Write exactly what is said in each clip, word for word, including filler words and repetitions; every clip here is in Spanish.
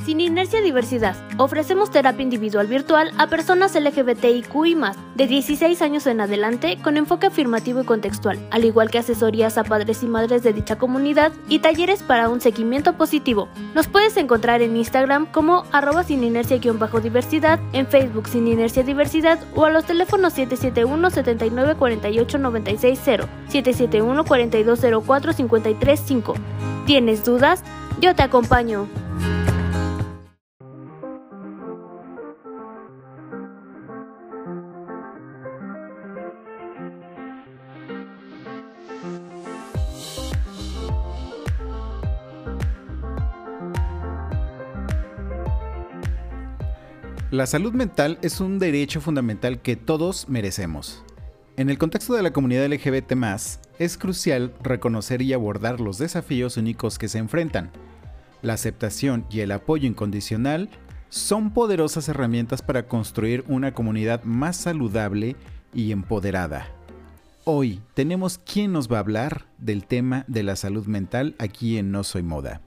Sin Inercia Diversidad. Ofrecemos terapia individual virtual a personas L G B T I Q I más, de dieciséis años en adelante, con enfoque afirmativo y contextual, al igual que asesorías a padres y madres de dicha comunidad y talleres para un seguimiento positivo. Nos puedes encontrar en Instagram como arroba sin inercia-diversidad, en Facebook Sin Inercia Diversidad o a los teléfonos siete siete uno, siete nueve cuatro ocho, nueve seis cero, siete siete uno, cuatro dos cero cuatro, cinco tres cinco. ¿Tienes dudas? Yo te acompaño. La salud mental es un derecho fundamental que todos merecemos. En el contexto de la comunidad L G B T más, es crucial reconocer y abordar los desafíos únicos que se enfrentan. La aceptación y el apoyo incondicional son poderosas herramientas para construir una comunidad más saludable y empoderada. Hoy tenemos quien nos va a hablar del tema de la salud mental aquí en No Soy Moda.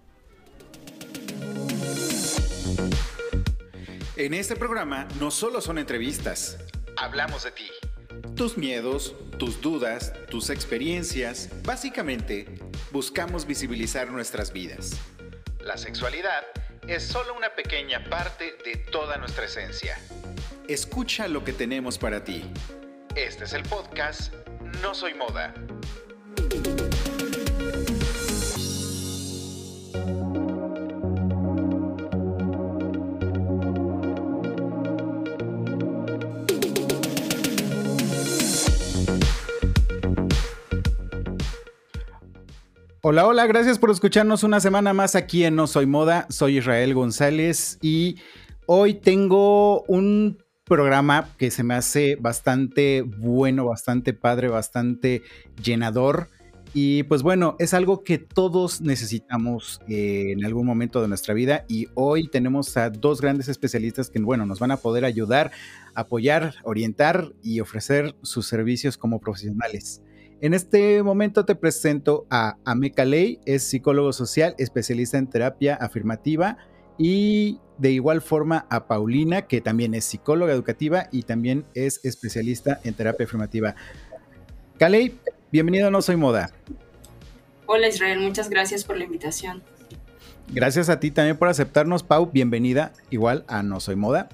En este programa no solo son entrevistas, hablamos de ti. Tus miedos, tus dudas, tus experiencias, básicamente buscamos visibilizar nuestras vidas. La sexualidad es solo una pequeña parte de toda nuestra esencia. Escucha lo que tenemos para ti. Este es el podcast No Soy Moda. Hola, hola, gracias por escucharnos una semana más aquí en No Soy Moda. Soy Israel González y hoy tengo un programa que se me hace bastante bueno, bastante padre, bastante llenador. Y pues bueno, es algo que todos necesitamos eh, en algún momento de nuestra vida, y hoy tenemos a dos grandes especialistas que, bueno, nos van a poder ayudar, apoyar, orientar y ofrecer sus servicios como profesionales. En este momento te presento a Ame Caley, es psicólogo social, especialista en terapia afirmativa, y de igual forma a Paulina, que también es psicóloga educativa y también es especialista en terapia afirmativa. Caley, bienvenido a No Soy Moda. Hola Israel, muchas gracias por la invitación. Gracias a ti también por aceptarnos, Pau, bienvenida igual a No Soy Moda.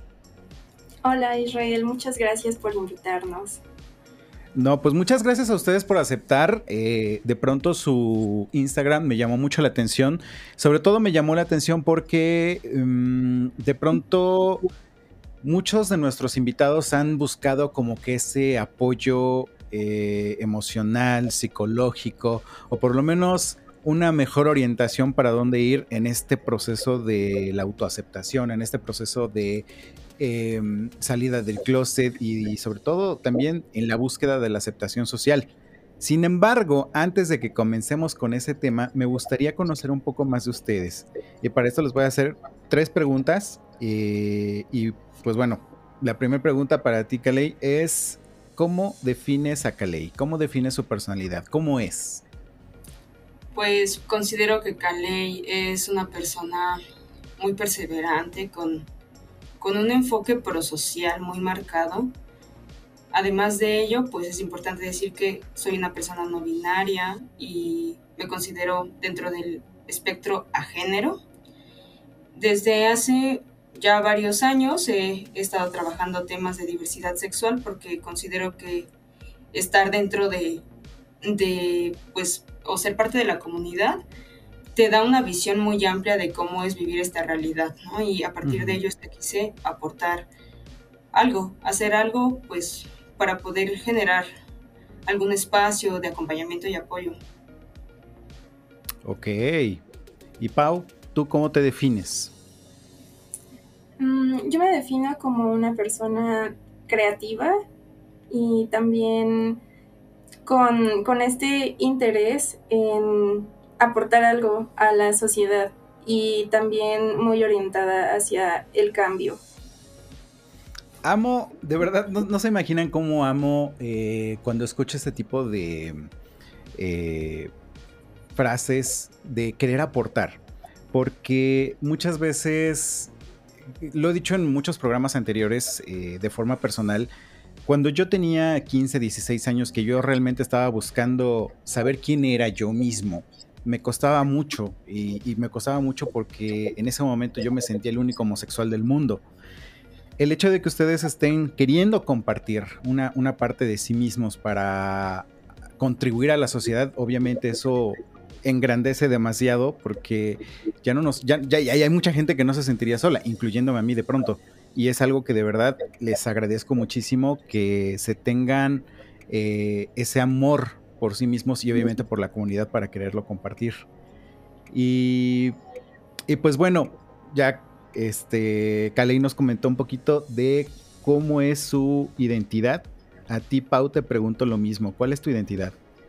Hola Israel, muchas gracias por invitarnos. No, pues muchas gracias a ustedes por aceptar. Eh, de pronto su Instagram me llamó mucho la atención. Sobre todo me llamó la atención porque um, de pronto muchos de nuestros invitados han buscado como que ese apoyo eh, emocional, psicológico, o por lo menos una mejor orientación para dónde ir en este proceso de la autoaceptación, en este proceso de Eh, salida del closet y, y sobre todo también en la búsqueda de la aceptación social. Sin embargo, antes de que comencemos con ese tema, me gustaría conocer un poco más de ustedes, y para esto les voy a hacer tres preguntas eh, y pues bueno, la primera pregunta para ti, Caley, es ¿cómo defines a Caley? ¿Cómo defines su personalidad? ¿Cómo es? Pues considero que Caley es una persona muy perseverante, con con un enfoque prosocial muy marcado. Además de ello, pues es importante decir que soy una persona no binaria y me considero dentro del espectro agénero. Desde hace ya varios años he, he estado trabajando temas de diversidad sexual porque considero que estar dentro de, de pues, o ser parte de la comunidad te da una visión muy amplia de cómo es vivir esta realidad, ¿no? Y a partir uh-huh. de ello te quise aportar algo, hacer algo, pues, para poder generar algún espacio de acompañamiento y apoyo. Ok. Y Pau, ¿tú cómo te defines? Mm, yo me defino como una persona creativa y también con, con este interés en aportar algo a la sociedad y también muy orientada hacia el cambio. Amo, de verdad, no, no se imaginan cómo amo eh, cuando escucho este tipo de eh, frases de querer aportar. porque muchas veces, lo he dicho en muchos programas anteriores eh, de forma personal, cuando yo tenía quince, dieciséis años, que yo realmente estaba buscando saber quién era yo mismo, me costaba mucho y, y me costaba mucho porque en ese momento yo me sentía el único homosexual del mundo. El hecho de que ustedes estén queriendo compartir una, una parte de sí mismos para contribuir a la sociedad, obviamente eso engrandece demasiado porque ya no nos, ya, ya, ya hay mucha gente que no se sentiría sola, incluyéndome a mí de pronto. Y es algo que de verdad les agradezco muchísimo que se tengan eh, ese amor por sí mismos y obviamente por la comunidad para quererlo compartir. Y, y pues bueno, ya este Kalei nos comentó un poquito de cómo es su identidad. A ti, Pau, te pregunto lo mismo. ¿Cuál es tu identidad?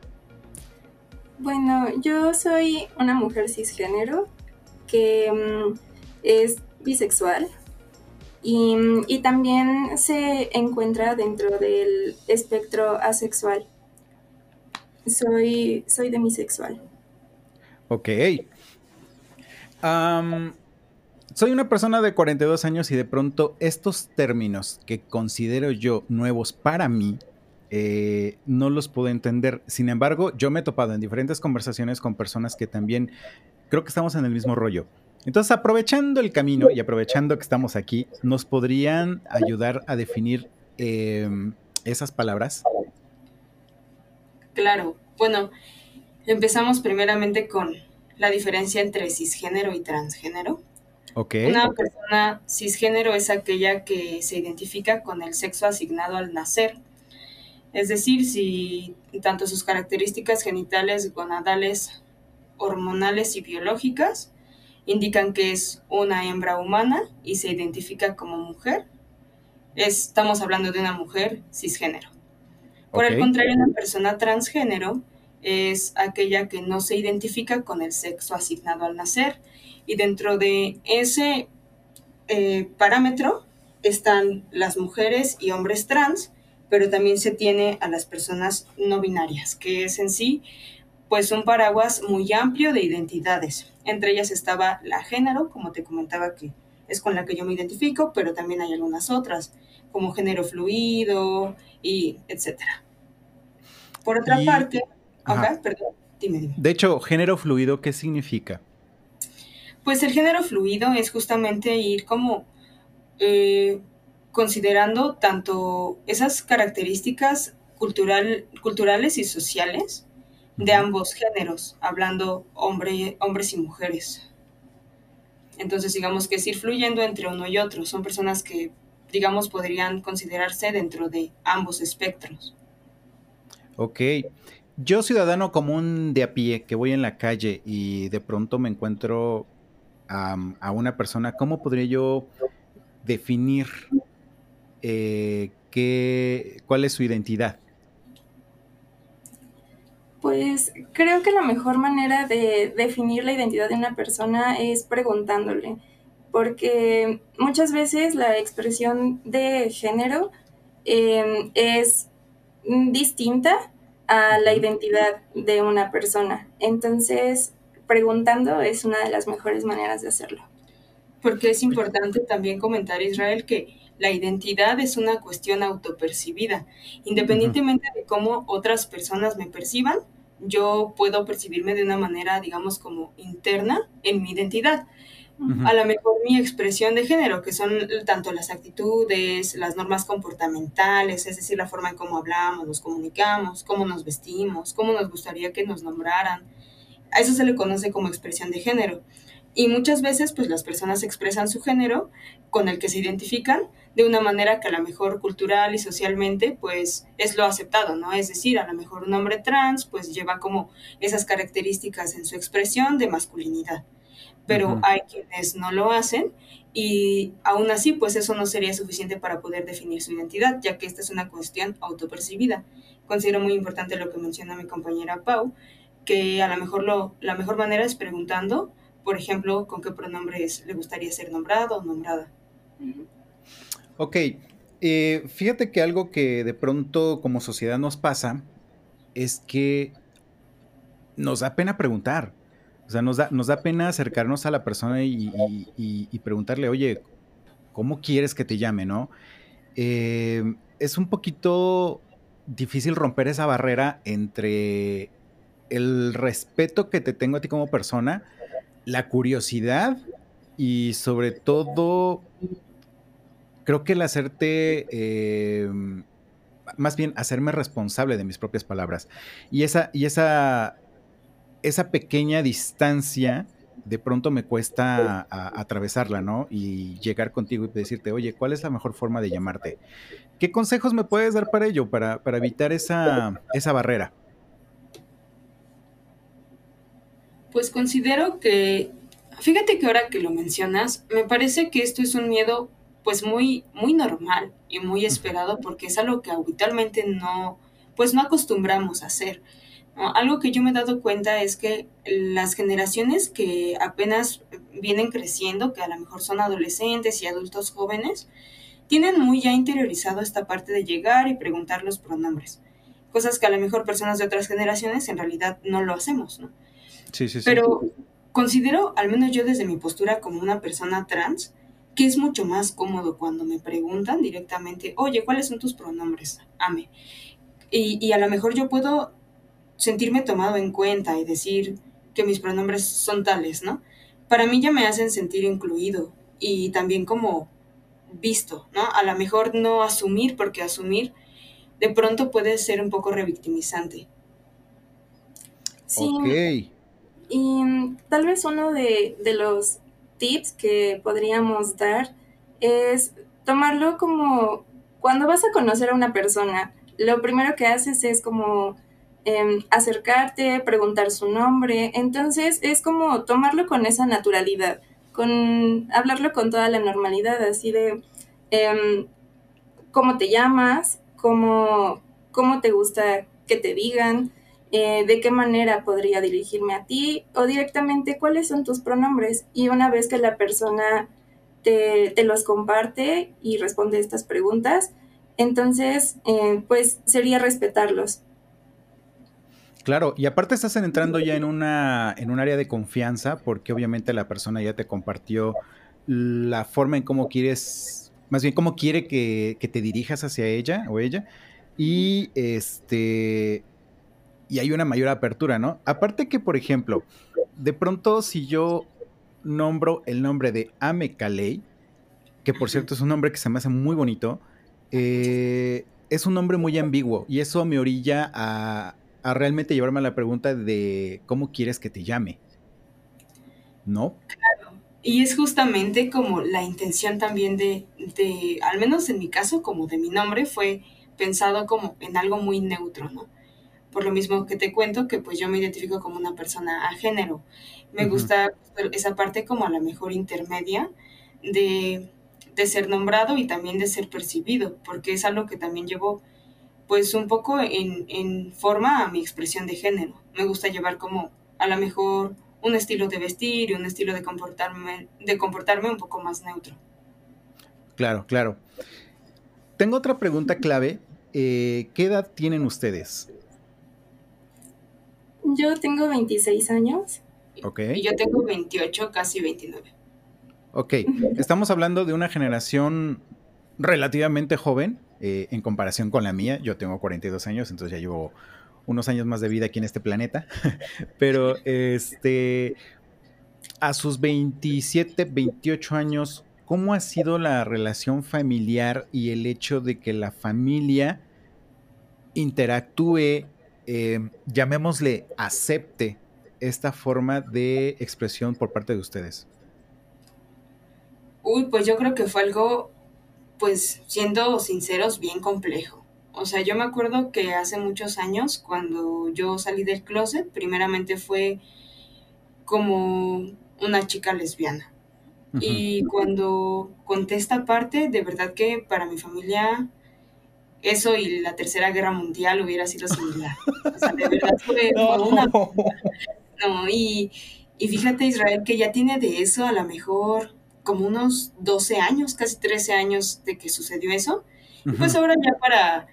Bueno, yo soy una mujer cisgénero que um, es bisexual y, y también se encuentra dentro del espectro asexual. Soy, soy demisexual. Ok. Um, soy una persona de cuarenta y dos años y de pronto estos términos que considero yo nuevos para mí, eh, no los puedo entender. Sin embargo, yo me he topado en diferentes conversaciones con personas que también creo que estamos en el mismo rollo. Entonces, aprovechando el camino y aprovechando que estamos aquí, ¿nos podrían ayudar a definir eh, esas palabras? Claro, bueno, empezamos primeramente con la diferencia entre cisgénero y transgénero. Okay. Una persona cisgénero es aquella que se identifica con el sexo asignado al nacer. Es decir, si tanto sus características genitales, gonadales, hormonales y biológicas indican que es una hembra humana y se identifica como mujer, estamos hablando de una mujer cisgénero. Por Okay. el contrario, una persona transgénero es aquella que no se identifica con el sexo asignado al nacer, y dentro de ese eh, parámetro están las mujeres y hombres trans, pero también se tiene a las personas no binarias, que es en sí pues un paraguas muy amplio de identidades. Entre ellas estaba la género, como te comentaba, que es con la que yo me identifico, pero también hay algunas otras, como género fluido y etcétera. Por otra Y, parte, ajá. okay, perdón, dime, dime. De hecho, género fluido, ¿qué significa? Pues el género fluido es justamente ir como eh, considerando tanto esas características cultural, culturales y sociales de Uh-huh. ambos géneros, hablando hombre, hombres y mujeres. Entonces, digamos que es ir fluyendo entre uno y otro. Son personas que, digamos, podrían considerarse dentro de ambos espectros. Ok. Yo, ciudadano común de a pie, que voy en la calle y de pronto me encuentro um, a una persona, ¿cómo podría yo definir eh, qué, cuál es su identidad? Pues creo que la mejor manera de definir la identidad de una persona es preguntándole, porque muchas veces la expresión de género eh, es distinta a la identidad de una persona. Entonces, preguntando es una de las mejores maneras de hacerlo. Porque es importante también comentar, Israel, que la identidad es una cuestión autopercibida. Independientemente uh-huh. de cómo otras personas me perciban, yo puedo percibirme de una manera, digamos, como interna en mi identidad. Uh-huh. A lo mejor mi expresión de género, que son tanto las actitudes, las normas comportamentales, es decir, la forma en cómo hablamos, nos comunicamos, cómo nos vestimos, cómo nos gustaría que nos nombraran. A eso se le conoce como expresión de género. Y muchas veces, pues, las personas expresan su género con el que se identifican de una manera que a lo mejor cultural y socialmente, pues, es lo aceptado, ¿no? Es decir, a lo mejor un hombre trans, pues, lleva como esas características en su expresión de masculinidad. Pero uh-huh. hay quienes no lo hacen y aún así, pues, eso no sería suficiente para poder definir su identidad, ya que esta es una cuestión autopercibida. Considero muy importante lo que menciona mi compañera Pau, que a lo mejor lo, la mejor manera es preguntando, por ejemplo, con qué pronombres le gustaría ser nombrado o nombrada. Ok, eh, fíjate que algo que de pronto como sociedad nos pasa es que nos da pena preguntar. O sea, nos da, nos da pena acercarnos a la persona y, y, y, y preguntarle, oye, ¿cómo quieres que te llame, no? Eh, es un poquito difícil romper esa barrera entre el respeto que te tengo a ti como persona, la curiosidad y sobre todo, creo que el hacerte, eh, más bien hacerme responsable de mis propias palabras. Y esa, y esa, esa pequeña distancia de pronto me cuesta a, a atravesarla, ¿no? Y llegar contigo y decirte, oye, ¿cuál es la mejor forma de llamarte? ¿Qué consejos me puedes dar para ello, para, para evitar esa, esa barrera? Pues considero que, fíjate que ahora que lo mencionas, me parece que esto es un miedo pues muy, muy normal y muy esperado porque es algo que habitualmente no, pues no acostumbramos a hacer, ¿no? Algo que yo me he dado cuenta es que las generaciones que apenas vienen creciendo, que a lo mejor son adolescentes y adultos jóvenes, tienen muy ya interiorizado esta parte de llegar y preguntar los pronombres, cosas que a lo mejor personas de otras generaciones en realidad no lo hacemos, ¿no? Sí, sí, sí. Pero considero, al menos yo desde mi postura como una persona trans, que es mucho más cómodo cuando me preguntan directamente, oye, ¿cuáles son tus pronombres? Ame. Y, y a lo mejor yo puedo sentirme tomado en cuenta y decir que mis pronombres son tales, ¿no? Para mí ya me hacen sentir incluido y también como visto, ¿no? A lo mejor no asumir, porque asumir de pronto puede ser un poco revictimizante. Sí, Ok. y mm, tal vez uno de, de los tips que podríamos dar es tomarlo como cuando vas a conocer a una persona, lo primero que haces es como em, acercarte, preguntar su nombre, entonces es como tomarlo con esa naturalidad, con hablarlo con toda la normalidad, así de em, cómo te llamas, cómo, cómo te gusta que te digan, eh, de qué manera podría dirigirme a ti o directamente cuáles son tus pronombres. Y una vez que la persona te, te los comparte y responde estas preguntas, entonces eh, pues sería respetarlos. Claro, y aparte estás entrando ya en una en un área de confianza porque obviamente la persona ya te compartió la forma en cómo quieres, más bien cómo quiere que, que te dirijas hacia ella o ella y este y hay una mayor apertura, ¿no? Aparte que, por ejemplo, de pronto si yo nombro el nombre de Ame Kalei, que por cierto es un nombre que se me hace muy bonito, eh, es un nombre muy ambiguo y eso me orilla a, a realmente llevarme a la pregunta de cómo quieres que te llame, ¿no? Y es justamente como la intención también de, de, al menos en mi caso, como de mi nombre, fue pensado como en algo muy neutro, ¿no? Por lo mismo que te cuento, que pues yo me identifico como una persona a género. Me Ujú. gusta esa parte como a la mejor intermedia de, de ser nombrado y también de ser percibido, porque es algo que también llevo pues un poco en, en forma a mi expresión de género. Me gusta llevar como a lo mejor un estilo de vestir y un estilo de comportarme, de comportarme un poco más neutro. Claro, claro. Tengo otra pregunta clave. Eh, ¿qué edad tienen ustedes? Yo tengo veintiséis años. Ok. Y yo tengo veintiocho, casi veintinueve. Ok, estamos hablando de una generación relativamente joven eh, en comparación con la mía. Yo tengo cuarenta y dos años, entonces ya llevo unos años más de vida aquí en este planeta. Pero este, a sus veintisiete, veintiocho años, ¿cómo ha sido la relación familiar y el hecho de que la familia interactúe, eh, llamémosle, acepte esta forma de expresión por parte de ustedes? Uy, pues yo creo que fue algo, pues siendo sinceros, bien complejo. O sea, yo me acuerdo que hace muchos años, cuando yo salí del closet, primeramente fue como una chica lesbiana. Ujú. Y cuando conté esta parte, de verdad que para mi familia eso y la Tercera Guerra Mundial hubiera sido similar. O sea, de verdad fue, fue una... No. No, y, y fíjate, Israel, que ya tiene de eso a lo mejor como unos doce años, casi trece años de que sucedió eso. Y pues Ujú. ahora ya para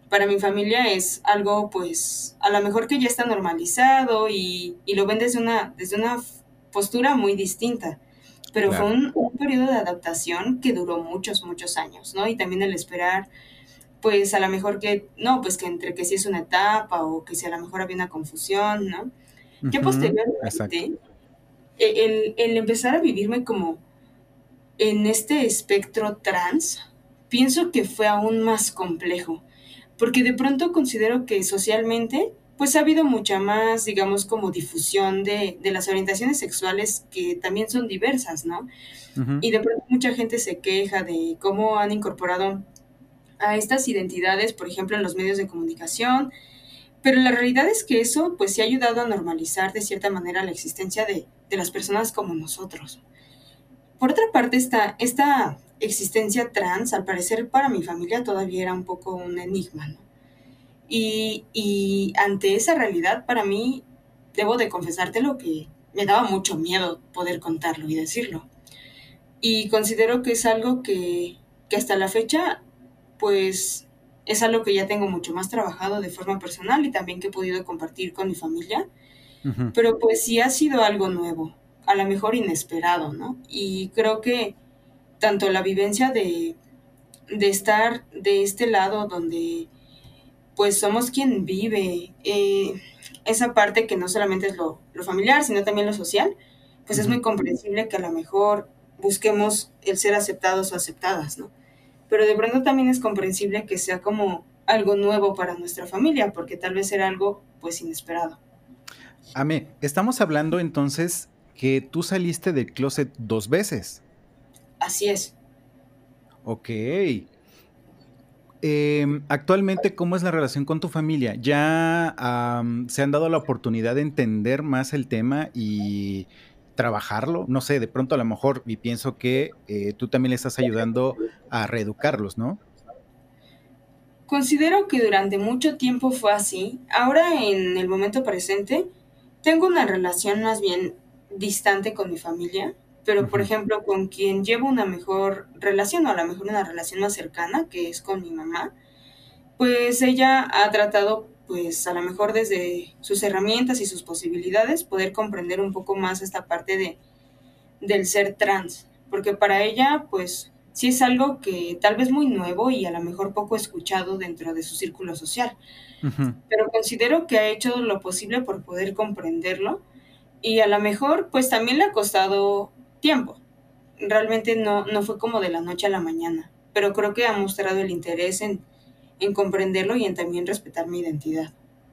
para mi familia es algo pues a lo mejor que ya está normalizado y, y lo ven desde una, desde una postura muy distinta. Pero fue Claro. un, un periodo de adaptación que duró muchos, muchos años, ¿no? Y también el esperar, pues a lo mejor que, no, pues que entre que sí es una etapa o que si a lo mejor había una confusión, ¿no? Ya Ujú, exacto. posteriormente, e- el, el empezar a vivirme como en este espectro trans, pienso que fue aún más complejo, porque de pronto considero que socialmente, pues ha habido mucha más, digamos, como difusión de, de las orientaciones sexuales que también son diversas, ¿no? Ujú, Y de pronto mucha gente se queja de cómo han incorporado a estas identidades, por ejemplo, en los medios de comunicación, pero la realidad es que eso pues sí ha ayudado a normalizar de cierta manera la existencia de, de las personas como nosotros. Por otra parte, esta, esta existencia trans, al parecer para mi familia todavía era un poco un enigma, ¿no? Y, y ante esa realidad, para mí, debo de confesarte lo que me daba mucho miedo poder contarlo y decirlo. Y considero que es algo que, que hasta la fecha, pues es algo que ya tengo mucho más trabajado de forma personal y también que he podido compartir con mi familia, ujú. pero pues sí ha sido algo nuevo, a lo mejor inesperado, ¿no? Y creo que tanto la vivencia de, de estar de este lado donde pues somos quien vive eh, esa parte que no solamente es lo, lo familiar, sino también lo social, pues es Ujú. muy comprensible que a lo mejor busquemos el ser aceptados o aceptadas, ¿no? Pero de pronto también es comprensible que sea como algo nuevo para nuestra familia, porque tal vez era algo pues inesperado. Ame, estamos hablando entonces que tú saliste del closet dos veces. Así es. Ok. Em, actualmente, ¿cómo es la relación con tu familia? ¿Ya am, se han dado la oportunidad de entender más el tema y trabajarlo? No sé, de pronto a lo mejor, y pienso que eh, tú también le estás ayudando a reeducarlos, ¿no? Considero que durante mucho tiempo fue así. Ahora, en el momento presente, tengo una relación más bien distante con mi familia, pero por Ujú, ejemplo, con quien llevo una mejor relación, o a lo mejor una relación más cercana, que es con mi mamá, pues ella ha tratado, pues a lo mejor desde sus herramientas y sus posibilidades, poder comprender un poco más esta parte de del ser trans, porque para ella, pues, sí es algo que tal vez muy nuevo y a lo mejor poco escuchado dentro de su círculo social, ujú. pero considero que ha hecho lo posible por poder comprenderlo y a lo mejor, pues, también le ha costado tiempo. Realmente no, no fue como de la noche a la mañana, pero creo que ha mostrado el interés en, en comprenderlo y en también respetar mi identidad.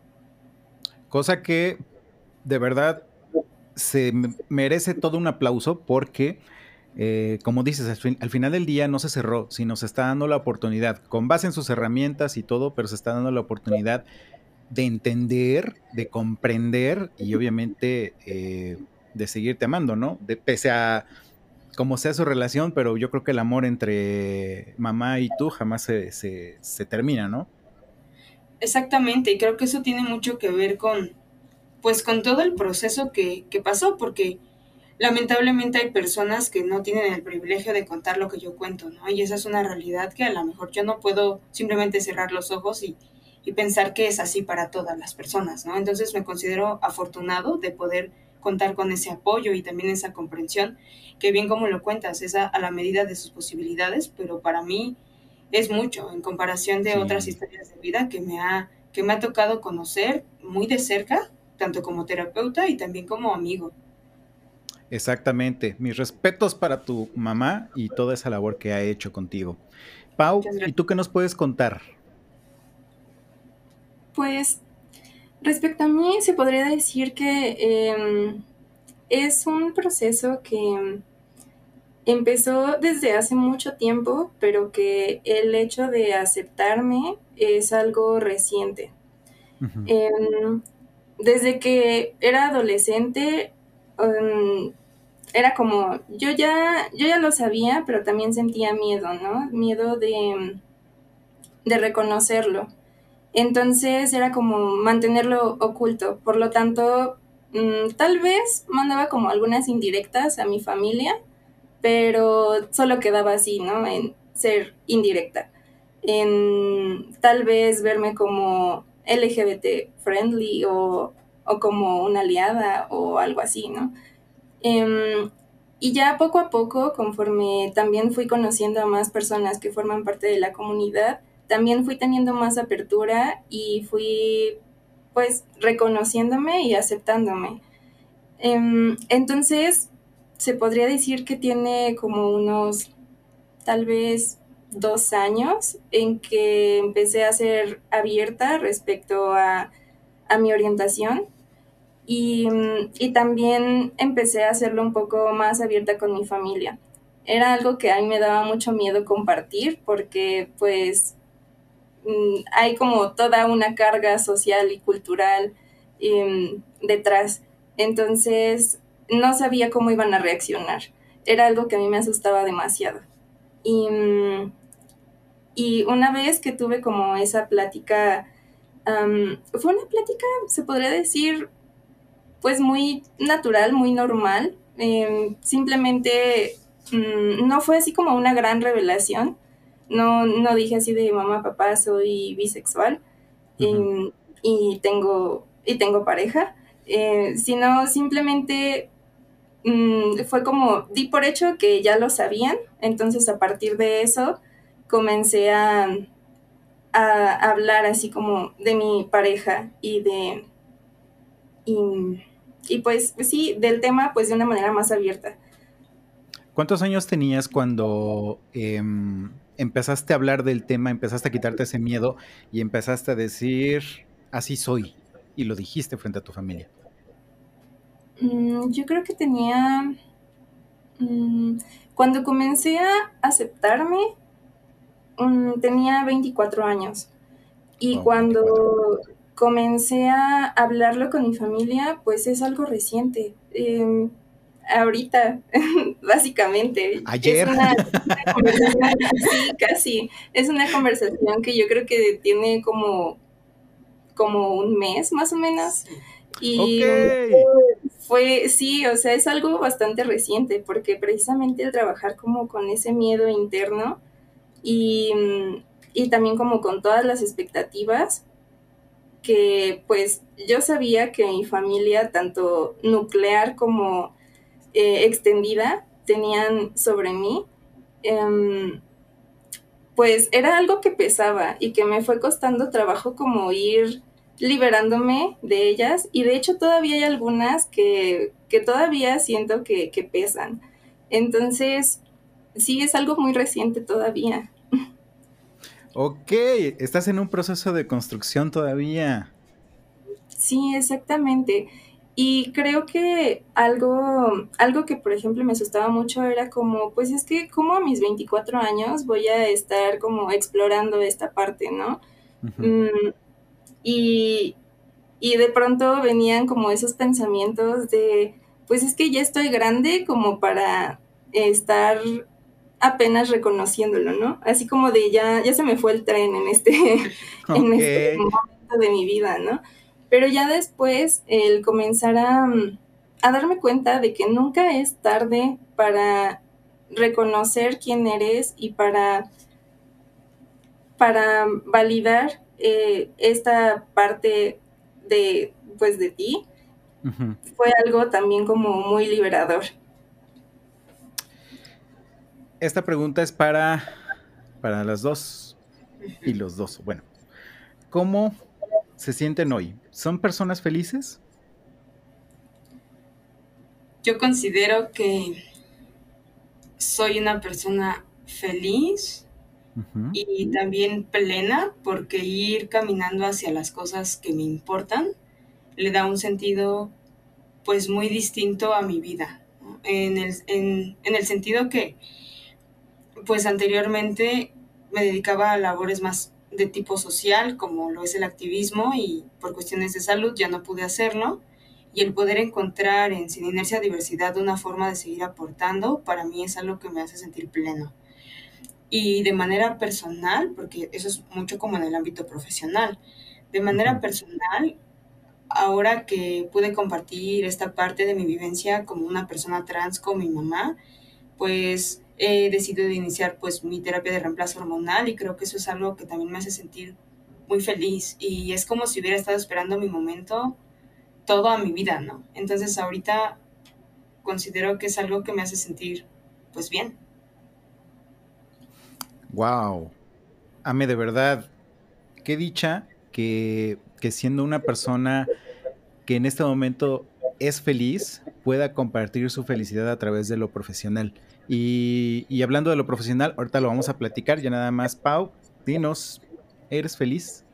Cosa que de verdad se m- merece todo un aplauso porque, eh, como dices, al, fin- al final del día no se cerró, sino se está dando la oportunidad, con base en sus herramientas y todo, pero se está dando la oportunidad de entender, de comprender y obviamente eh, de seguirte amando, ¿no? De, pese a como sea su relación, pero yo creo que el amor entre mamá y tú jamás se, se, se termina, ¿no? Exactamente, y creo que eso tiene mucho que ver con, pues, con todo el proceso que, que pasó, porque lamentablemente hay personas que no tienen el privilegio de contar lo que yo cuento, ¿no? Y esa es una realidad que a lo mejor yo no puedo simplemente cerrar los ojos y, y pensar que es así para todas las personas, ¿no? Entonces me considero afortunado de poder contar con ese apoyo y también esa comprensión, que bien como lo cuentas, es a, a la medida de sus posibilidades, pero para mí es mucho en comparación de otras Sí, historias de vida que me ha, que me ha tocado conocer muy de cerca, tanto como terapeuta y también como amigo. exactamente. Mis respetos para tu mamá y toda esa labor que ha hecho contigo. Pau, Muchas ¿y gracias. tú qué nos puedes contar? Pues respecto a mí, se podría decir que eh, es un proceso que empezó desde hace mucho tiempo, pero que el hecho de aceptarme es algo reciente. Ujú, Eh, Desde que era adolescente, um, era como, yo ya, yo ya lo sabía, pero también sentía miedo, ¿no? Miedo de, de reconocerlo. Entonces era como mantenerlo oculto. Por lo tanto, mmm, tal vez mandaba como algunas indirectas a mi familia, pero solo quedaba así, ¿no? En ser indirecta. en tal vez verme como L G B T friendly o, o como una aliada o algo así, ¿no? Um, y ya poco a poco, conforme también fui conociendo a más personas que forman parte de la comunidad, también fui teniendo más apertura y fui pues reconociéndome y aceptándome. Um, entonces, se podría decir que tiene como unos tal vez dos años en que empecé a ser abierta respecto a, a mi orientación. Y, y también empecé a hacerlo un poco más abierta con mi familia. Era algo que a mí me daba mucho miedo compartir porque pues hay como toda una carga social y cultural um, detrás. Entonces no sabía cómo iban a reaccionar. Era algo que a mí me asustaba demasiado. Y, y una vez que tuve como esa plática, um, fue una plática, se podría decir, pues muy natural, muy normal. Eh, simplemente mmm, no fue así como una gran revelación. No, no dije así de mamá, papá, soy bisexual uh-huh. y, y, tengo, y tengo pareja, eh, sino simplemente mmm, fue como, di por hecho que ya lo sabían, entonces a partir de eso comencé a, a hablar así como de mi pareja y de... Y, y pues sí, del tema pues de una manera más abierta. ¿Cuántos años tenías cuando eh, empezaste a hablar del tema, empezaste a quitarte ese miedo y empezaste a decir, así soy, y lo dijiste frente a tu familia? Mm, yo creo que tenía... Mm, cuando comencé a aceptarme, mm, tenía veinticuatro años. Y oh, cuando veinticuatro. Comencé a hablarlo con mi familia, pues es algo reciente. Eh, ahorita, básicamente. Ayer. Es una, una conversación, sí, casi. Es una conversación que yo creo que tiene como, como un mes, más o menos. Y okay. fue, sí, o sea, es algo bastante reciente, porque precisamente el trabajar como con ese miedo interno y, y también como con todas las expectativas, que pues yo sabía que mi familia, tanto nuclear como eh, extendida, tenían sobre mí, eh, pues era algo que pesaba y que me fue costando trabajo como ir liberándome de ellas, y de hecho todavía hay algunas que, que todavía siento que, que pesan. Entonces, sí, es algo muy reciente todavía. Ok, estás en un proceso de construcción todavía. Sí, exactamente. Y creo que algo, algo que, por ejemplo, me asustaba mucho era como, pues es que como a mis veinticuatro años voy a estar como explorando esta parte, ¿no? Uh-huh. Mm, y, y de pronto venían como esos pensamientos de, pues es que ya estoy grande como para estar apenas reconociéndolo, ¿no? Así como de ya, ya se me fue el tren en este, okay. en este momento de mi vida, ¿no? Pero ya después el comenzar a, a darme cuenta de que nunca es tarde para reconocer quién eres y para, para validar eh, esta parte de, pues, de ti, uh-huh. Fue algo también como muy liberador. Esta pregunta es para, para las dos y los dos. Bueno, ¿cómo se sienten hoy? ¿Son personas felices? Yo considero que soy una persona feliz uh-huh. y también plena, porque ir caminando hacia las cosas que me importan le da un sentido pues muy distinto a mi vida, ¿no? en, el, en, en el sentido que pues anteriormente me dedicaba a labores más de tipo social, como lo es el activismo, y por cuestiones de salud ya no pude hacerlo, y el poder encontrar en Sin Inercia Diversidad una forma de seguir aportando, para mí es algo que me hace sentir pleno. Y de manera personal, porque eso es mucho como en el ámbito profesional, de manera personal, ahora que pude compartir esta parte de mi vivencia como una persona trans con mi mamá, pues he decidido iniciar pues mi terapia de reemplazo hormonal y creo que eso es algo que también me hace sentir muy feliz y es como si hubiera estado esperando mi momento toda mi vida, ¿no? Entonces ahorita considero que es algo que me hace sentir pues bien. Wow. Ame, de verdad, qué dicha que, que siendo una persona que en este momento es feliz, pueda compartir su felicidad a través de lo profesional. Y, y hablando de lo profesional, ahorita lo vamos a platicar, ya nada más, Pau, dinos, ¿eres feliz?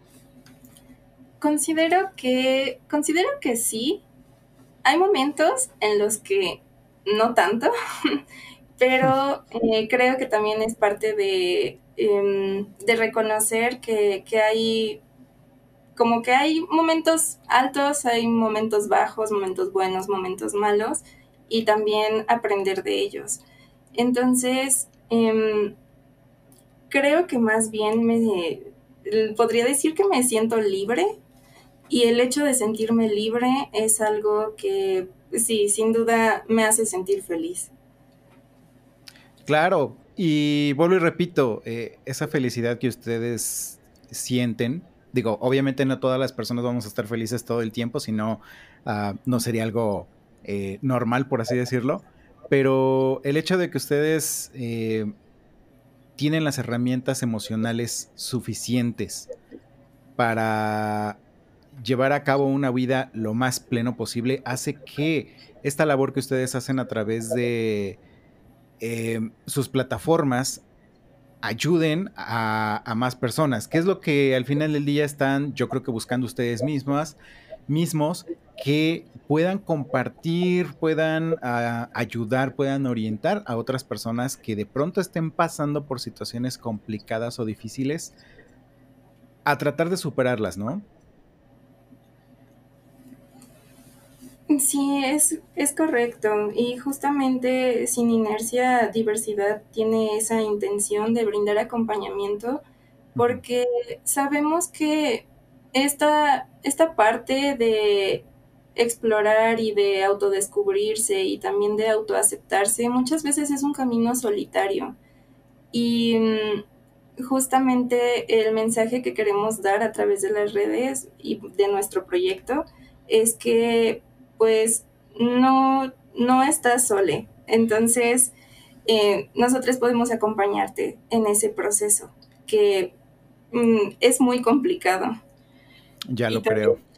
Considero que, considero que sí. Hay momentos en los que no tanto, pero eh, creo que también es parte de, eh, de reconocer que, que hay, como que hay momentos altos, hay momentos bajos, momentos buenos, momentos malos, y también aprender de ellos. Entonces, eh, creo que más bien me, podría decir que me siento libre. Y el hecho de sentirme libre es algo que, sí, sin duda me hace sentir feliz. Claro, y vuelvo y repito, eh, esa felicidad que ustedes sienten, digo, obviamente no todas las personas vamos a estar felices todo el tiempo, si no, uh, no sería algo eh, normal, por así decirlo, pero el hecho de que ustedes eh, tienen las herramientas emocionales suficientes para llevar a cabo una vida lo más pleno posible, hace que esta labor que ustedes hacen a través de eh, sus plataformas ayuden a, a más personas, que es lo que al final del día están, yo creo que buscando ustedes mismas, mismos, que puedan compartir, puedan uh, ayudar, puedan orientar a otras personas que de pronto estén pasando por situaciones complicadas o difíciles, a tratar de superarlas, ¿no? Sí, es, es correcto. Y justamente Sin Inercia Diversidad tiene esa intención de brindar acompañamiento porque sabemos que esta, esta parte de explorar y de autodescubrirse y también de autoaceptarse muchas veces es un camino solitario. Y justamente el mensaje que queremos dar a través de las redes y de nuestro proyecto es que pues no, no estás sole. Entonces, eh, nosotros podemos acompañarte en ese proceso que mm, es muy complicado. Ya lo también, creo.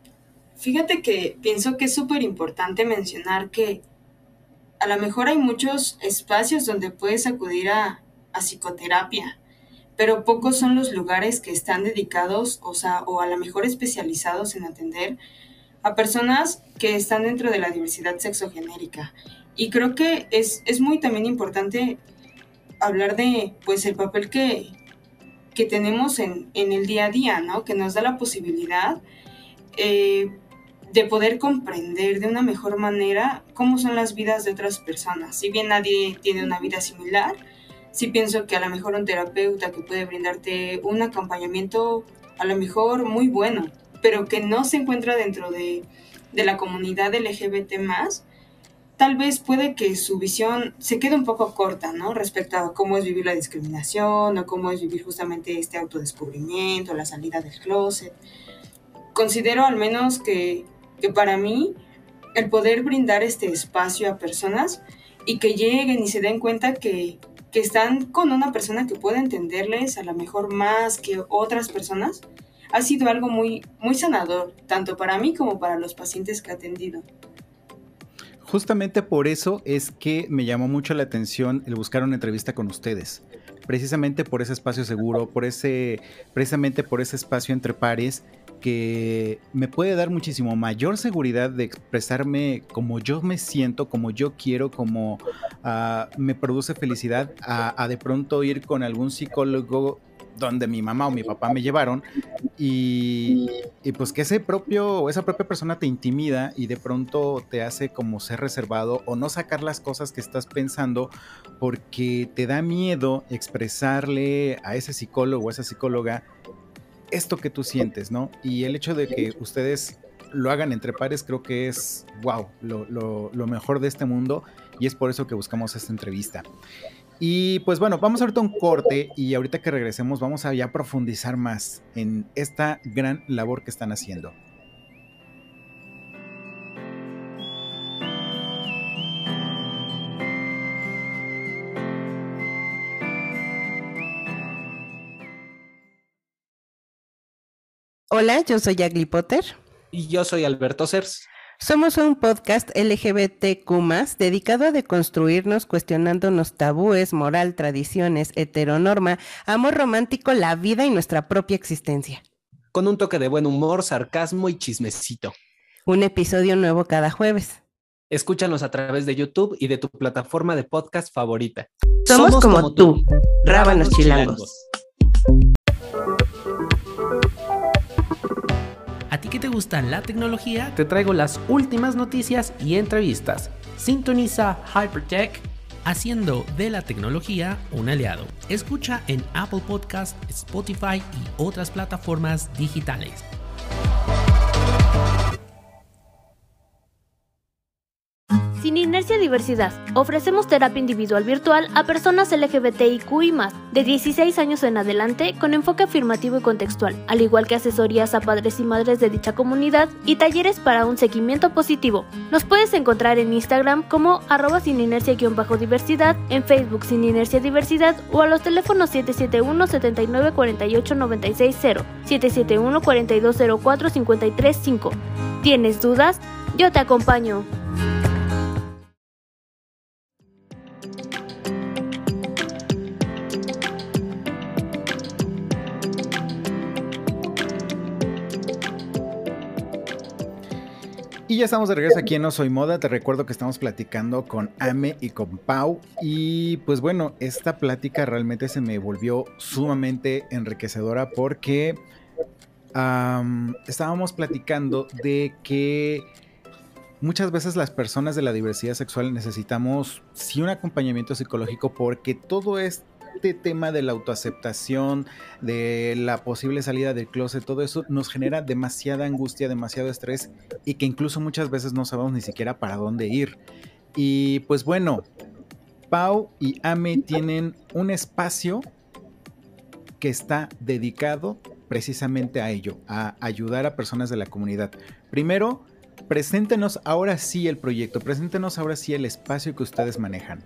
Fíjate que pienso que es súper importante mencionar que a lo mejor hay muchos espacios donde puedes acudir a, a psicoterapia, pero pocos son los lugares que están dedicados, o sea, o a lo mejor especializados en atender a personas que están dentro de la diversidad sexogenérica. Y creo que es, es muy también importante hablar de, pues, el papel que, que tenemos en, en el día a día, ¿no? Que nos da la posibilidad eh, de poder comprender de una mejor manera cómo son las vidas de otras personas. Si bien nadie tiene una vida similar, sí pienso que a lo mejor un terapeuta que puede brindarte un acompañamiento a lo mejor muy bueno, pero que no se encuentra dentro de, de la comunidad L G B T más, tal vez puede que su visión se quede un poco corta, ¿no? Respecto a cómo es vivir la discriminación o cómo es vivir justamente este autodescubrimiento, la salida del closet. Considero al menos que, que para mí el poder brindar este espacio a personas y que lleguen y se den cuenta que, que están con una persona que puede entenderles a lo mejor más que otras personas, ha sido algo muy, muy sanador, tanto para mí como para los pacientes que he atendido. Justamente por eso es que me llamó mucho la atención el buscar una entrevista con ustedes. Precisamente por ese espacio seguro, por ese, precisamente por ese espacio entre pares que me puede dar muchísimo mayor seguridad de expresarme como yo me siento, como yo quiero, como uh, me produce felicidad, a, a de pronto ir con algún psicólogo donde mi mamá o mi papá me llevaron y, y pues que ese propio, esa propia persona te intimida y de pronto te hace como ser reservado o no sacar las cosas que estás pensando porque te da miedo expresarle a ese psicólogo o a esa psicóloga esto que tú sientes, ¿no? Y el hecho de que ustedes lo hagan entre pares creo que es, wow, lo, lo, lo mejor de este mundo y es por eso que buscamos esta entrevista. Y pues bueno, vamos ahorita a un corte y ahorita que regresemos vamos a ya profundizar más en esta gran labor que están haciendo. Hola, yo soy Agli Potter. Y yo soy Alberto Cers. Somos un podcast L G B T Q más, dedicado a deconstruirnos, cuestionándonos tabúes, moral, tradiciones, heteronorma, amor romántico, la vida y nuestra propia existencia. Con un toque de buen humor, sarcasmo y chismecito. Un episodio nuevo cada jueves. Escúchanos a través de YouTube y de tu plataforma de podcast favorita. Somos, Somos como, como tú, tú, Rábanos Chilangos. chilangos. ¿A ti que te gusta la tecnología? Te traigo las últimas noticias y entrevistas. Sintoniza Hypertech, haciendo de la tecnología un aliado. Escucha en Apple Podcast, Spotify y otras plataformas digitales. Sin Inercia Diversidad, ofrecemos terapia individual virtual a personas L G B T I Q y más, de dieciséis años en adelante, con enfoque afirmativo y contextual, al igual que asesorías a padres y madres de dicha comunidad y talleres para un seguimiento positivo. Nos puedes encontrar en Instagram como arroba sin inercia-diversidad, en Facebook Sin Inercia Diversidad o a los teléfonos siete siete uno, siete nueve cuatro ocho, nueve seis cero, siete siete uno, cuatro dos cero cuatro, cinco tres cinco. ¿Tienes dudas? Yo te acompaño. Y ya estamos de regreso aquí en No Soy Moda. Te recuerdo que estamos platicando con Ame y con Pau. Y pues bueno, esta plática realmente se me volvió sumamente enriquecedora porque um, estábamos platicando de que muchas veces las personas de la diversidad sexual necesitamos sí un acompañamiento psicológico, porque todo este tema de la autoaceptación, de la posible salida del closet, todo eso nos genera demasiada angustia, demasiado estrés, y que incluso muchas veces no sabemos ni siquiera para dónde ir. Y pues bueno, Pau y Ame tienen un espacio que está dedicado precisamente a ello, a ayudar a personas de la comunidad. Primero, preséntenos ahora sí el proyecto, preséntenos ahora sí el espacio que ustedes manejan.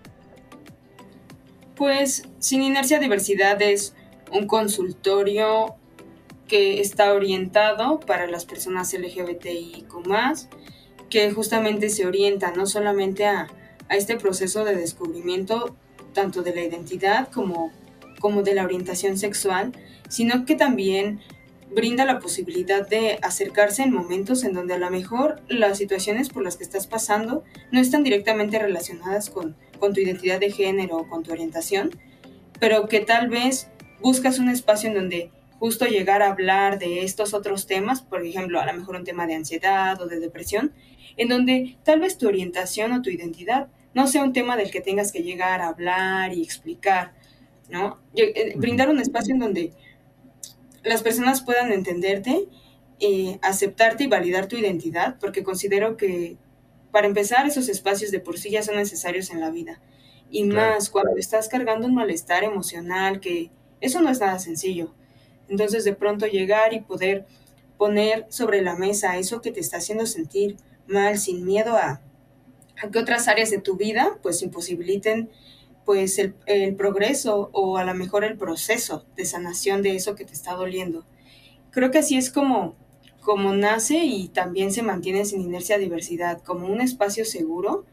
Pues Sin Inercia Diversidad es un consultorio que está orientado para las personas L G B T I Q más, que justamente se orienta no solamente a, a este proceso de descubrimiento tanto de la identidad como, como de la orientación sexual, sino que también brinda la posibilidad de acercarse en momentos en donde a lo mejor las situaciones por las que estás pasando no están directamente relacionadas con, con tu identidad de género o con tu orientación, pero que tal vez buscas un espacio en donde justo llegar a hablar de estos otros temas, por ejemplo, a lo mejor un tema de ansiedad o de depresión, en donde tal vez tu orientación o tu identidad no sea un tema del que tengas que llegar a hablar y explicar, ¿no? Brindar un espacio en donde las personas puedan entenderte, eh, aceptarte y validar tu identidad, porque considero que para empezar esos espacios de por sí ya son necesarios en la vida, y claro, más cuando estás cargando un malestar emocional, que eso no es nada sencillo. Entonces de pronto llegar y poder poner sobre la mesa eso que te está haciendo sentir mal, sin miedo a, a que otras áreas de tu vida pues imposibiliten pues el, el progreso o a lo mejor el proceso de sanación de eso que te está doliendo. Creo que así es como, como nace y también se mantiene Sin Inercia Diversidad, como un espacio seguro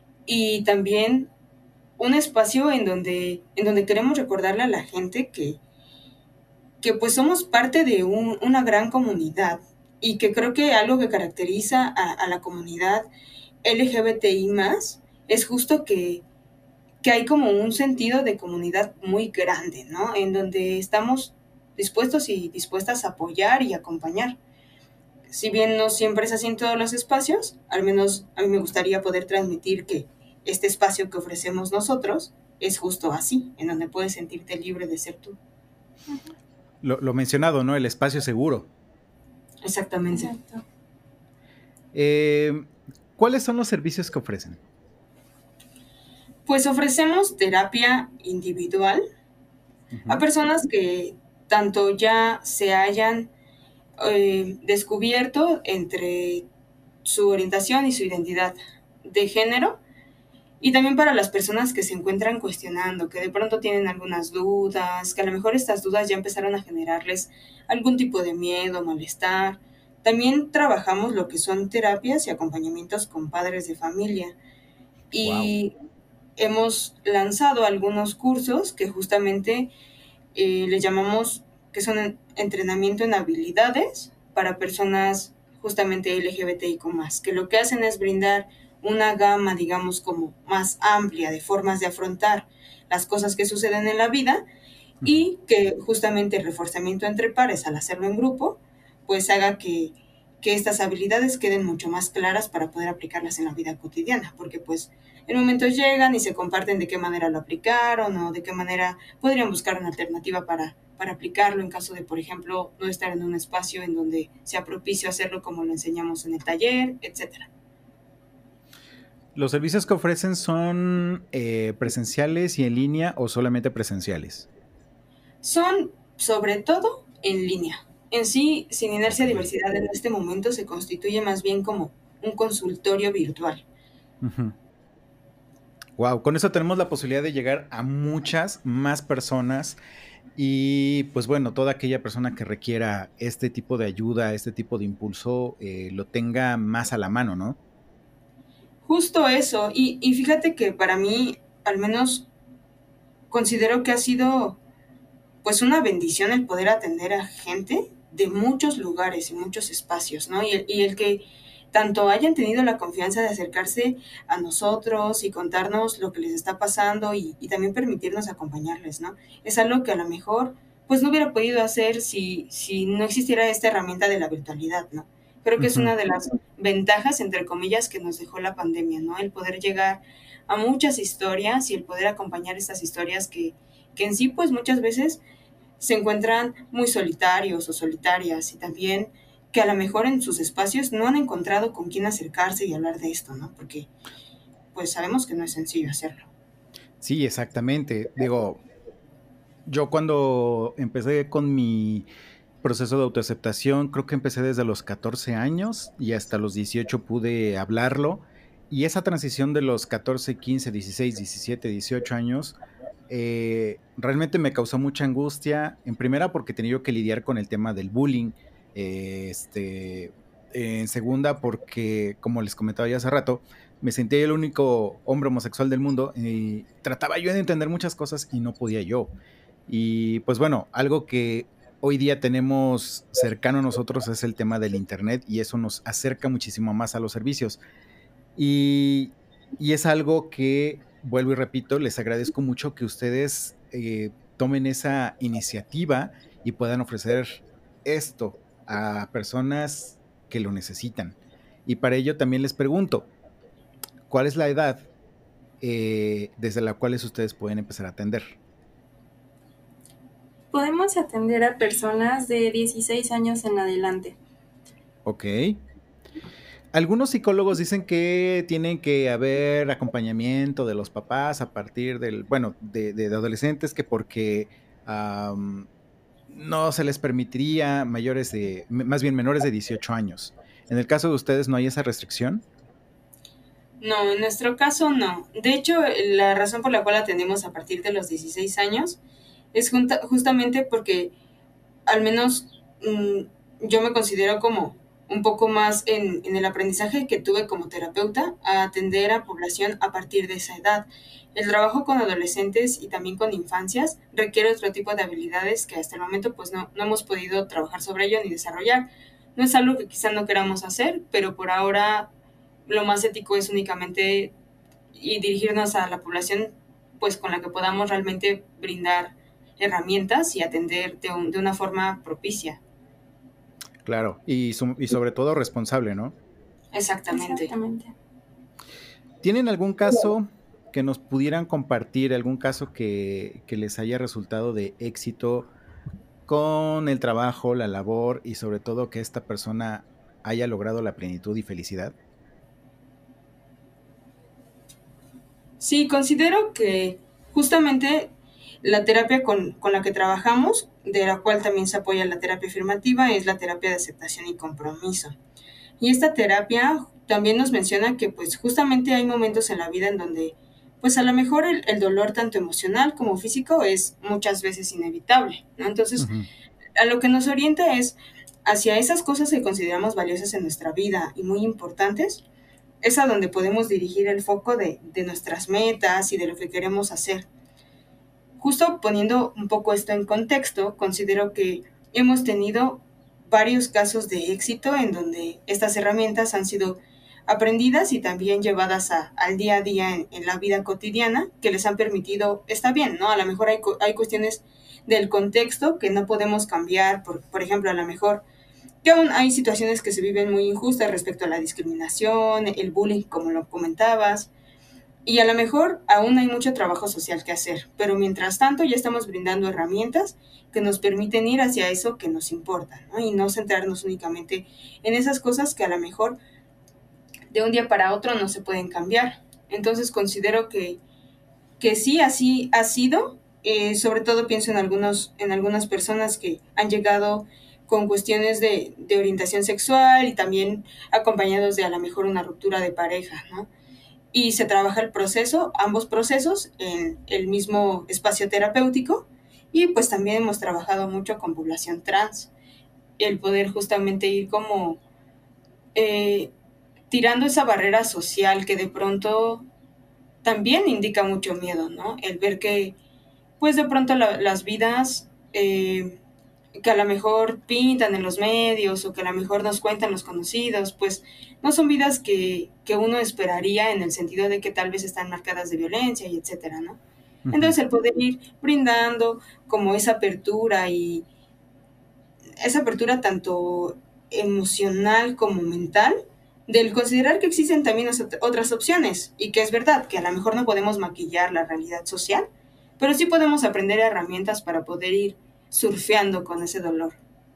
y también un espacio en donde, en donde queremos recordarle a la gente que, que pues somos parte de un, una gran comunidad, y que creo que algo que caracteriza a, a la comunidad L G B T I más, es justo que que hay como un sentido de comunidad muy grande, ¿no? En donde estamos dispuestos y dispuestas a apoyar y acompañar. Si bien no siempre es así en todos los espacios, al menos a mí me gustaría poder transmitir que este espacio que ofrecemos nosotros es justo así, en donde puedes sentirte libre de ser tú. Lo, lo mencionado, ¿no? El espacio seguro. Exactamente. Eh, ¿Cuáles son los servicios que ofrecen? Pues ofrecemos terapia individual Ujú. a personas que tanto ya se hayan eh, descubierto entre su orientación y su identidad de género, y también para las personas que se encuentran cuestionando, que de pronto tienen algunas dudas, que a lo mejor estas dudas ya empezaron a generarles algún tipo de miedo, malestar. También trabajamos lo que son terapias y acompañamientos con padres de familia. Y wow, hemos lanzado algunos cursos que justamente eh, le llamamos que son entrenamiento en habilidades para personas justamente L G B T I Q más, que lo que hacen es brindar una gama, digamos, como más amplia de formas de afrontar las cosas que suceden en la vida, y que justamente el reforzamiento entre pares al hacerlo en grupo, pues haga que, que estas habilidades queden mucho más claras para poder aplicarlas en la vida cotidiana, porque pues en momentos llegan y se comparten de qué manera lo aplicaron o de qué manera podrían buscar una alternativa para, para aplicarlo en caso de, por ejemplo, no estar en un espacio en donde sea propicio hacerlo como lo enseñamos en el taller, etcétera. ¿Los servicios que ofrecen son eh, presenciales y en línea o solamente presenciales? Son sobre todo en línea. En sí, Sin Inercia Ok. Diversidad en este momento se constituye más bien como un consultorio virtual. Ujú. Wow, con eso tenemos la posibilidad de llegar a muchas más personas y pues bueno, toda aquella persona que requiera este tipo de ayuda, este tipo de impulso, eh, lo tenga más a la mano, ¿no? Justo eso. Y, y fíjate que para mí, al menos, considero que ha sido pues una bendición el poder atender a gente de muchos lugares y muchos espacios, ¿no? Y el, y el que tanto hayan tenido la confianza de acercarse a nosotros y contarnos lo que les está pasando y, y también permitirnos acompañarles, ¿no? Es algo que a lo mejor pues no hubiera podido hacer si, si no existiera esta herramienta de la virtualidad, ¿no? Creo que es Ujú. una de las ventajas, entre comillas, que nos dejó la pandemia, ¿no? El poder llegar a muchas historias y el poder acompañar estas historias que, que en sí pues muchas veces se encuentran muy solitarios o solitarias, y también que a lo mejor en sus espacios no han encontrado con quién acercarse y hablar de esto, ¿no? Porque pues sabemos que no es sencillo hacerlo. Sí, exactamente. Digo, yo cuando empecé con mi proceso de autoaceptación, creo que empecé desde los catorce años y hasta los dieciocho pude hablarlo. Y esa transición de los catorce, quince, dieciséis, diecisiete, dieciocho años, eh, realmente me causó mucha angustia. En primera, porque tenía yo que lidiar con el tema del bullying. eh, este, en segunda, porque, como les comentaba ya hace rato, me sentía el único hombre homosexual del mundo y trataba yo de entender muchas cosas y no podía yo. Y pues bueno, algo que hoy día tenemos cercano a nosotros es el tema del Internet y eso nos acerca muchísimo más a los servicios. Y, y es algo que, vuelvo y repito, les agradezco mucho que ustedes eh, tomen esa iniciativa y puedan ofrecer esto a personas que lo necesitan. Y para ello también les pregunto, ¿cuál es la edad eh, desde la cual ustedes pueden empezar a atender? Podemos atender a personas de dieciséis años en adelante. Ok. Algunos psicólogos dicen que tienen que haber acompañamiento de los papás a partir del, bueno, de, de, de adolescentes, que porque um, no se les permitiría mayores de, más bien menores de dieciocho años. En el caso de ustedes, ¿no hay esa restricción? No, en nuestro caso no. De hecho, la razón por la cual atendemos a partir de los dieciséis años es junta, justamente porque al menos mmm, yo me considero como un poco más en, en el aprendizaje que tuve como terapeuta a atender a población a partir de esa edad. El trabajo con adolescentes y también con infancias requiere otro tipo de habilidades que hasta el momento pues no, no hemos podido trabajar sobre ello ni desarrollar. No es algo que quizá no queramos hacer, pero por ahora lo más ético es únicamente y dirigirnos a la población pues con la que podamos realmente brindar herramientas y atender de, un, de una forma propicia. Claro, y, su, y sobre todo responsable, ¿no? Exactamente. Exactamente. ¿Tienen algún caso que nos pudieran compartir, algún caso que, que les haya resultado de éxito con el trabajo, la labor y sobre todo que esta persona haya logrado la plenitud y felicidad? Sí, considero que justamente la terapia con, con la que trabajamos, de la cual también se apoya la terapia afirmativa, es la terapia de aceptación y compromiso. Y esta terapia también nos menciona que pues justamente hay momentos en la vida en donde pues a lo mejor el, el dolor tanto emocional como físico es muchas veces inevitable, ¿no? Entonces, Ujú. a lo que nos orienta es hacia esas cosas que consideramos valiosas en nuestra vida y muy importantes, es a donde podemos dirigir el foco de, de nuestras metas y de lo que queremos hacer. Justo poniendo un poco esto en contexto, considero que hemos tenido varios casos de éxito en donde estas herramientas han sido aprendidas y también llevadas a, al día a día en, en la vida cotidiana, que les han permitido, está bien, ¿no? A lo mejor hay, hay cuestiones del contexto que no podemos cambiar, por, por ejemplo, a lo mejor que aún hay situaciones que se viven muy injustas respecto a la discriminación, el bullying, como lo comentabas, y a lo mejor aún hay mucho trabajo social que hacer, pero mientras tanto ya estamos brindando herramientas que nos permiten ir hacia eso que nos importa, ¿no? Y no centrarnos únicamente en esas cosas que a lo mejor de un día para otro no se pueden cambiar. Entonces considero que, que sí, así ha sido. Eh, sobre todo pienso en, algunos, en algunas personas que han llegado con cuestiones de, de orientación sexual y también acompañados de a lo mejor una ruptura de pareja, ¿no? Y se trabaja el proceso, ambos procesos, en el mismo espacio terapéutico, y pues también hemos trabajado mucho con población trans, el poder justamente ir como eh, tirando esa barrera social que de pronto también indica mucho miedo, ¿no? El ver que pues de pronto la, las vidas eh, que a lo mejor pintan en los medios o que a lo mejor nos cuentan los conocidos, pues no son vidas que, que uno esperaría en el sentido de que tal vez están marcadas de violencia y etcétera, ¿no? Ujú. Entonces el poder ir brindando como esa apertura y esa apertura tanto emocional como mental, del considerar que existen también otras opciones y que es verdad que a lo mejor no podemos maquillar la realidad social, pero sí podemos aprender herramientas para poder ir surfeando con ese dolor.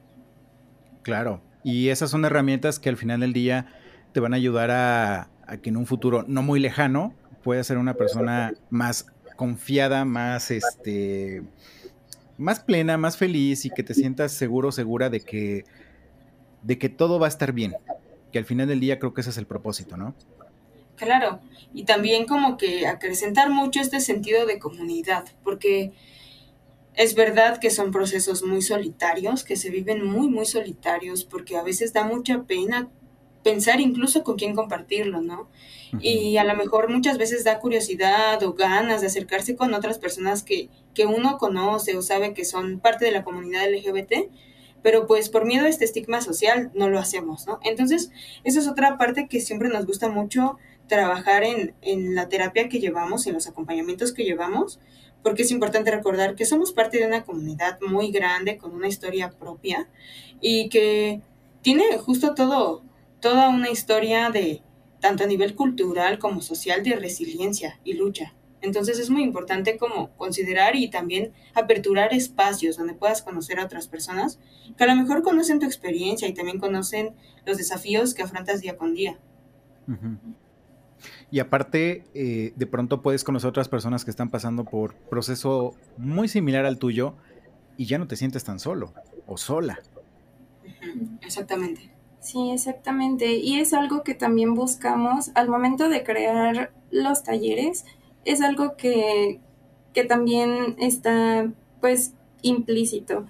Claro, y esas son herramientas que al final del día te van a ayudar a, a que en un futuro no muy lejano puedas ser una persona más confiada, más este, más plena, más feliz y que te sientas seguro, segura de que, de que todo va a estar bien. Que al final del día creo que ese es el propósito, ¿no? Claro, y también como que acrecentar mucho este sentido de comunidad, porque es verdad que son procesos muy solitarios, que se viven muy, muy solitarios, porque a veces da mucha pena pensar incluso con quién compartirlo, ¿no? Ujú. Y a lo mejor muchas veces da curiosidad o ganas de acercarse con otras personas que, que uno conoce o sabe que son parte de la comunidad L G B T, pero pues por miedo a este estigma social no lo hacemos, ¿no? Entonces, esa es otra parte que siempre nos gusta mucho trabajar en, en la terapia que llevamos, en los acompañamientos que llevamos, porque es importante recordar que somos parte de una comunidad muy grande, con una historia propia, y que tiene justo todo, toda una historia de, tanto a nivel cultural como social, de resiliencia y lucha. Entonces es muy importante como considerar y también aperturar espacios donde puedas conocer a otras personas que a lo mejor conocen tu experiencia y también conocen los desafíos que afrontas día con día. Ujú. Y aparte, eh, de pronto puedes conocer otras personas que están pasando por proceso muy similar al tuyo y ya no te sientes tan solo o sola. Ujú, exactamente. Sí, exactamente. Y es algo que también buscamos al momento de crear los talleres. Es algo que, que también está, pues, implícito.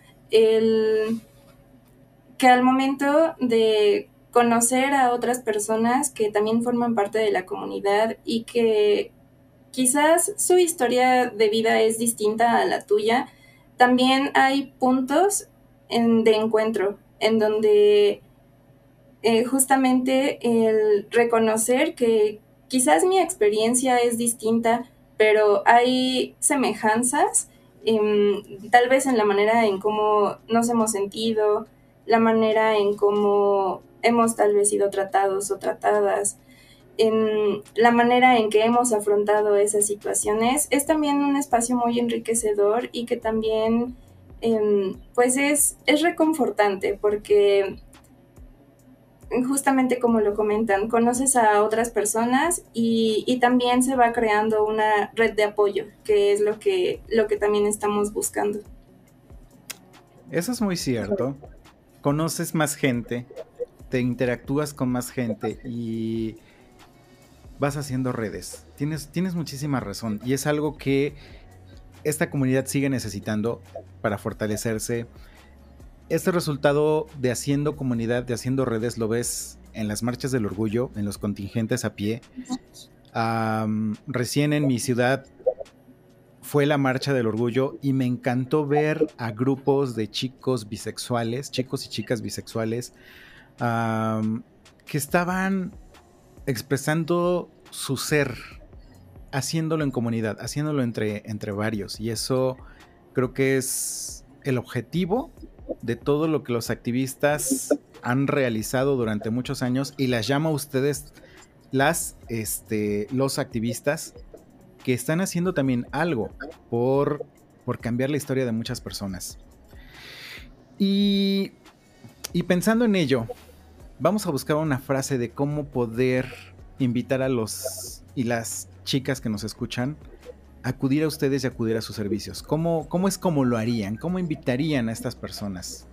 El que al momento de conocer a otras personas que también forman parte de la comunidad y que quizás su historia de vida es distinta a la tuya, también hay puntos en, de encuentro en donde eh, justamente el reconocer que quizás mi experiencia es distinta, pero hay semejanzas, eh, tal vez en la manera en cómo nos hemos sentido, la manera en cómo hemos tal vez sido tratados o tratadas, en la manera en que hemos afrontado esas situaciones, es también un espacio muy enriquecedor y que también eh, pues es, es reconfortante porque justamente como lo comentan, conoces a otras personas y, y también se va creando una red de apoyo, que es lo que, lo que también estamos buscando. Eso es muy cierto. Conoces más gente, te interactúas con más gente y vas haciendo redes. Tienes, tienes muchísima razón y es algo que esta comunidad sigue necesitando para fortalecerse. Este resultado de haciendo comunidad, de haciendo redes, lo ves en las marchas del orgullo, en los contingentes a pie. Um, recién en mi ciudad fue la marcha del orgullo y me encantó ver a grupos de chicos bisexuales, chicos y chicas bisexuales, um, que estaban expresando su ser, haciéndolo en comunidad, haciéndolo entre, entre varios. Y eso creo que es el objetivo de todo lo que los activistas han realizado durante muchos años, y las llamo a ustedes las, este, los activistas que están haciendo también algo por, por cambiar la historia de muchas personas. Y, y pensando en ello, vamos a buscar una frase de cómo poder invitar a los y las chicas que nos escuchan a acudir a ustedes y acudir a sus servicios. ¿Cómo, cómo es como lo harían? ¿Cómo invitarían a estas personas?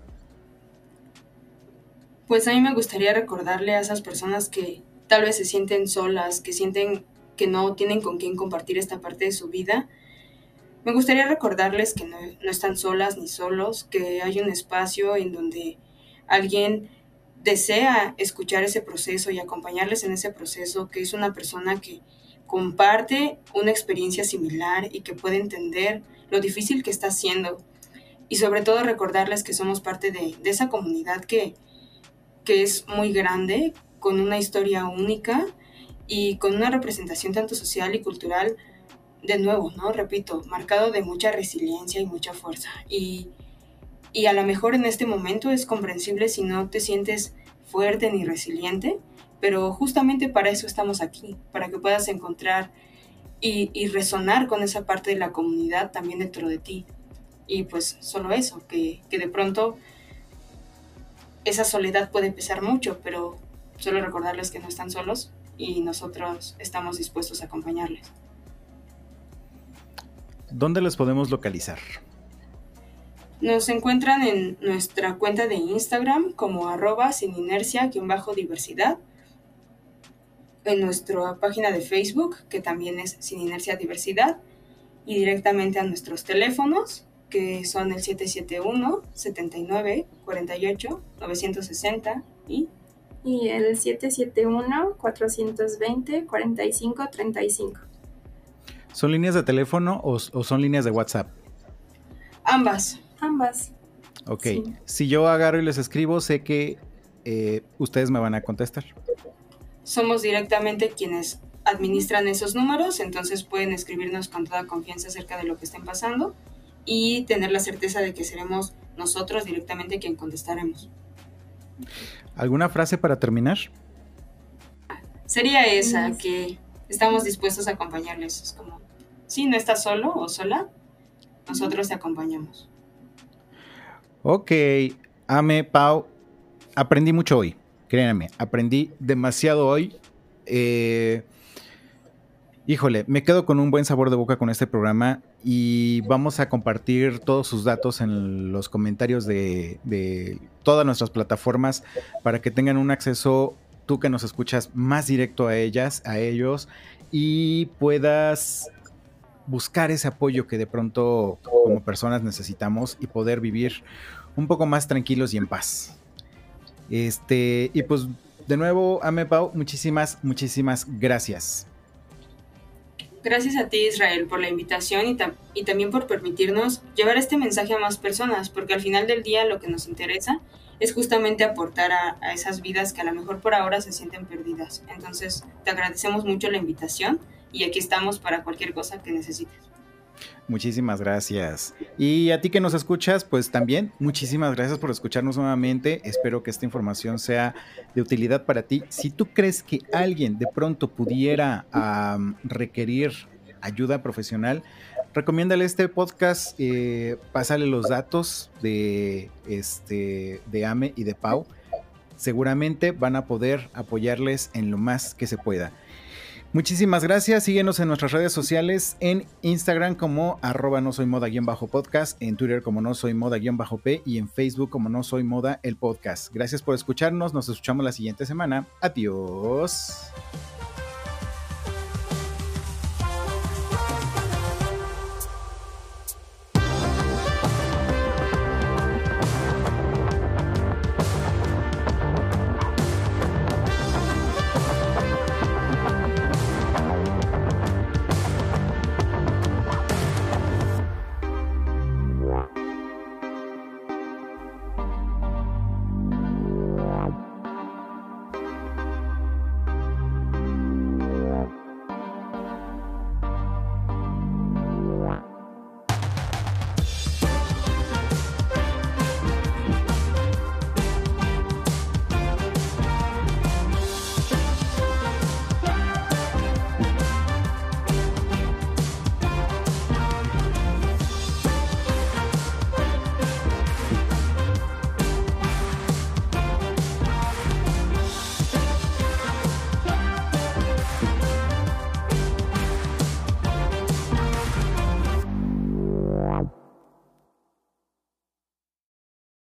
Pues a mí me gustaría recordarle a esas personas que tal vez se sienten solas, que sienten que no tienen con quién compartir esta parte de su vida. Me gustaría recordarles que no, no están solas ni solos, que hay un espacio en donde alguien desea escuchar ese proceso y acompañarles en ese proceso, que es una persona que comparte una experiencia similar y que puede entender lo difícil que está haciendo. Y sobre todo recordarles que somos parte de, de esa comunidad que, que es muy grande, con una historia única y con una representación tanto social y cultural, de nuevo, ¿no? Repito, marcado de mucha resiliencia y mucha fuerza. Y, y a lo mejor en este momento es comprensible si no te sientes fuerte ni resiliente, pero justamente para eso estamos aquí, para que puedas encontrar y, y resonar con esa parte de la comunidad también dentro de ti. Y pues solo eso, que, que de pronto esa soledad puede pesar mucho, pero solo recordarles que no están solos y nosotros estamos dispuestos a acompañarles. ¿Dónde los podemos localizar? Nos encuentran en nuestra cuenta de Instagram como arroba sin inercia-diversidad, en nuestra página de Facebook, que también es Sin Inercia Diversidad, y directamente a nuestros teléfonos, que son el siete siete uno, setenta y nueve, cuarenta y ocho, novecientos sesenta y... y el siete siete uno, cuatrocientos veinte, cuarenta y cinco, treinta y cinco. ¿Son líneas de teléfono o, o son líneas de WhatsApp? Ambas. Ambas. Ok. Sí. Si yo agarro y les escribo, sé que eh, ustedes me van a contestar. Somos directamente quienes administran esos números, entonces pueden escribirnos con toda confianza acerca de lo que estén pasando y tener la certeza de que seremos nosotros directamente quien contestaremos. ¿Alguna frase para terminar? Sería esa, que estamos dispuestos a acompañarles. Es como, si no estás solo o sola, nosotros te acompañamos. Ok, Ame, Pau, aprendí mucho hoy, créanme, aprendí demasiado hoy. Eh, híjole, me quedo con un buen sabor de boca con este programa y vamos a compartir todos sus datos en los comentarios de, de todas nuestras plataformas para que tengan un acceso, tú que nos escuchas, más directo a ellas, a ellos, y puedas buscar ese apoyo que de pronto como personas necesitamos y poder vivir un poco más tranquilos y en paz. Este, y pues de nuevo, Ame, Pau, muchísimas, muchísimas gracias. Gracias a ti, Israel, por la invitación y, tam- y también por permitirnos llevar este mensaje a más personas, porque al final del día lo que nos interesa es justamente aportar a, a esas vidas que a lo mejor por ahora se sienten perdidas. Entonces, te agradecemos mucho la invitación y aquí estamos para cualquier cosa que necesites. Muchísimas gracias. Y a ti que nos escuchas, pues también muchísimas gracias por escucharnos nuevamente. Espero que esta información sea de utilidad para ti. Si tú crees que alguien de pronto pudiera um, requerir ayuda profesional, recomiéndale este podcast, eh, pásale los datos de, este, de Ame y de Pau seguramente van a poder apoyarles en lo más que se pueda. Muchísimas gracias, síguenos en nuestras redes sociales, en Instagram como arroba no soy moda guión bajo podcast, en Twitter como no soy moda guión bajo p y en Facebook como no soy moda el podcast. Gracias por escucharnos, nos escuchamos la siguiente semana. Adiós.